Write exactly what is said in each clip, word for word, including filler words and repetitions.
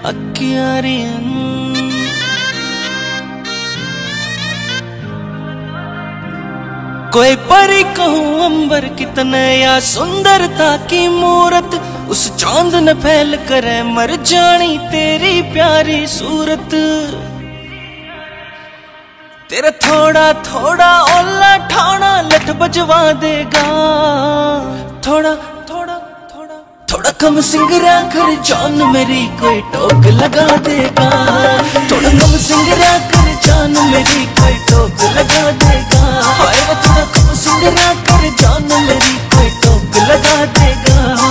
अक्कियारियन कोई परी कहूँ अंबर कितने या सुंदरता की मूरत, उस चांद न फैल करे मर जानी तेरी प्यारी सूरत। तेरा थोड़ा थोड़ा ओला ठाना लठ बजवा देगा, थोड़ा थोड़ा थोड़ा थोड़ा कम सिंगरा कर जान मेरी कोई टोक लगा देगा, थोड़ा कम सिंगरा कर जान मेरी कोई टोक लगा देगा। हाय वो थोड़ा कम सिंगरा कर जान मेरी कोई टोक लगा देगा।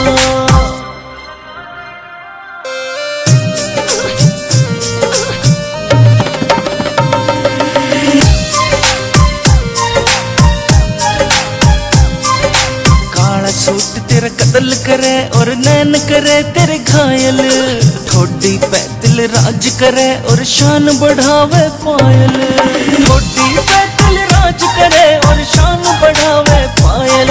सूट तेरा कत्ल करे और नैन करे तेरे घायल, ठोडी पैदल राज करे और शान बढ़ावे पायल, ठोडी पैदल राज करे और शान बढ़ावे पायल।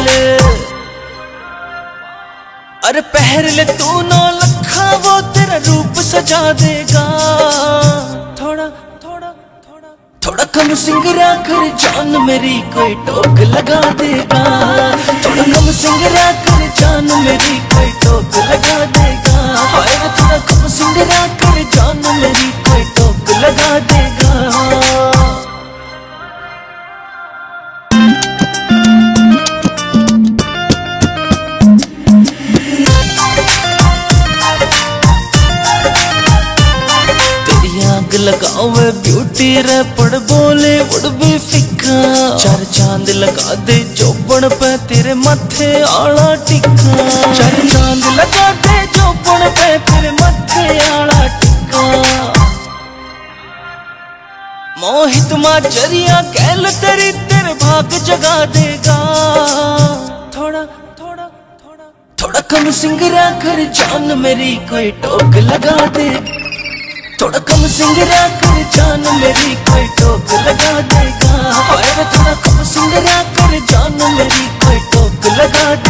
अरे पहर ले तू नौ लखा वो तेरा रूप सजा देगा, थोड़ा थोड़ा थोड़ा थोड़ा कम सिंगरा कर जान मेरी कोई टोक लगा देगा, थोड़ा कम सिंगरा कर जान मेरी कोई टोक लगा देगा। हाय वो थोड़ा कम सिंगरा कर जान मेरी कोई टोक लगा देगा। आग लगावे ब्यूटी रे पड़ बोले उड़ भी फिका, चार चांद लगा दे चौपड़ पे तेरे माथे आला टिक्का, चार चांद लगा दे चौपड़ पे तेरे माथे आला टिक्का। मोहित माचरिया कहल तेरी तेरे भाग जगा देगा, थोड़ा थोड़ा थोड़ा थोड़ा कम सिंगरा कर जान मेरी कोई टोक लगा दे, थोड़ा कम सिंगरा कर जान मेरी कोई टोक लगा देगा। हाय वो थोड़ा कम सिंगरा कर जान मेरी कोई टोक लगा